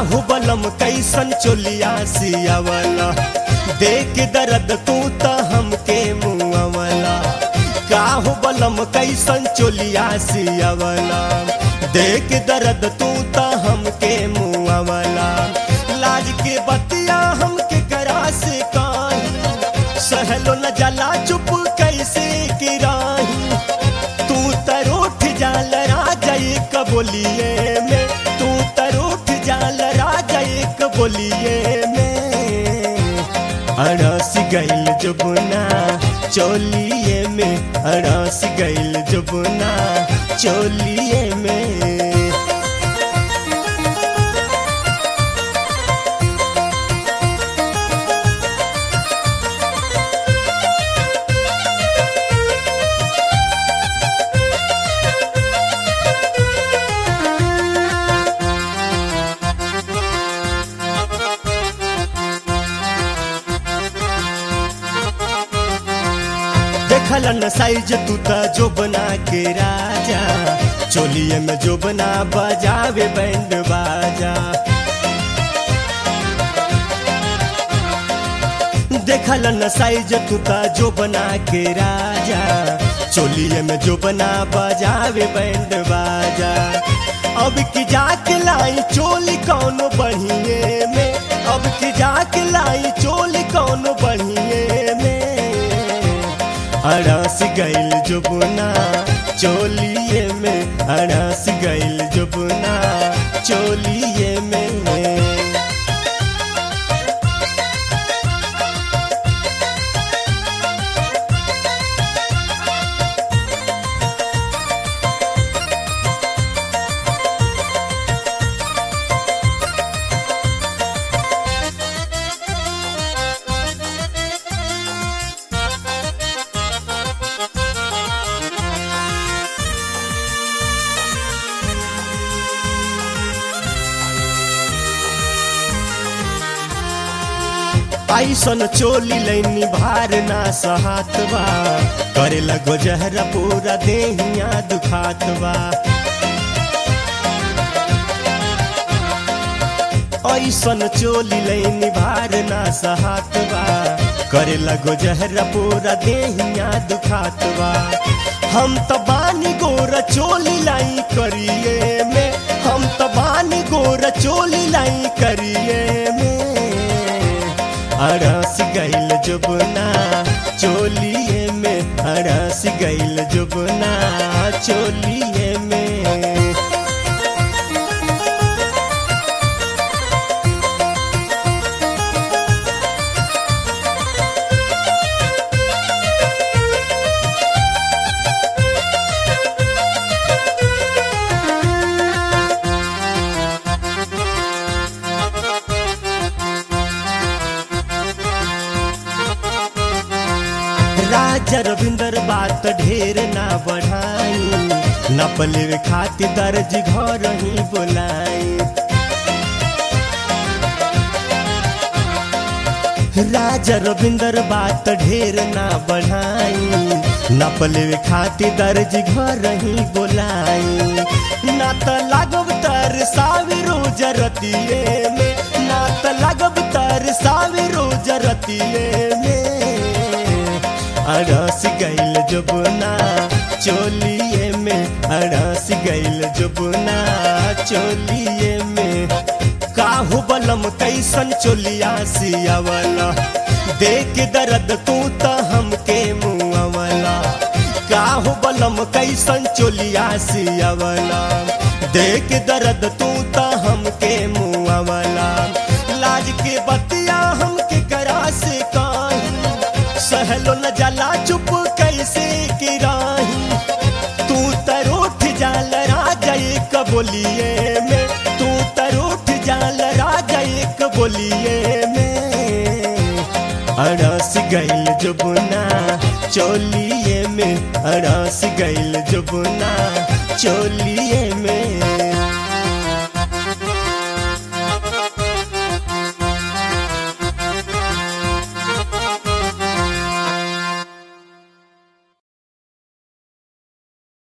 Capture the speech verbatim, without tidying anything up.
काहू बलम कैसन चोलिया सियावला देख दर्द तू त हमके मुआवला। काहू बलम कैसन चोलिया सियावला देख दर्द तू त हमके मुआवला। लाज के बतिया हमके करा से काहे सहलो न जाला चुप कैसे गिराही। तू तरोठ जाल राजा एक बोलिए में, तू तरोठ जाल राजा एक बोलिए में। अड़स गइल जुबना चोलिए में, अड़स गइल जुबना चोलिए में। देखलन साइज तू त जो बना के राजा, चोलिए में जो बना बजावे बैंड बाजा। देखलन साइज तू त जो बना के राजा, चोलिए में जो बना बजावे बैंड बाजा। अब की जाके लाई चोली कौन बढ़िए में, अब की जाके लाई चोली कौन बढ़िए में। अड़स गइल जुबना चोलिए में, अड़स गइल जुबना चोलिए में। ऐसन चोली लैनी भार ना सहात बा, करे लगो जहरा पूरा देहिया दुखात बा। ऐसन चोली लैनी भार ना सहात बा, करे लगो जहरा पूरा देहिया दुखात बा। हम त बानी गोरा चोली लाई करिए में, हम त बानी गोरा चोली लाई करिए में। अड़स गइल जुबना चोलिए में, अड़स गइल जुबना चोलिए में। राजा रविंदर बात ढेर ना बढ़ाई, न पलेवे खातिर दर्ज घर ही बोलाई। राजा रविंदर बात ढेर ना बढ़ाई, न पलेवे खातिर दर्ज घर ही बोलाई। ना त लागब तर साविरो जरतिए में, ना त लागब तर साविरो जरतिए में। अड़स गइल जुबना चोलिए में, अड़स गइल जुबना चोलिए में। काहू बलम कैसन चोलिया सियावला देख दर्द तू त हमके मुआवला। काहू बलम कैसन चोलिया सियावला देख दर्द तू त हमके मुआवला। लाज के बतिया हमके करा से काहे सहलो न जाला चुप कैसे गिराही। तू तरोठ जाल राजा एक बोलिए में, तू तरोठ जाल राजा एक बोलिए में। अड़स गइल जुबना चोलिए में, अड़स गइल जुबना चोलिए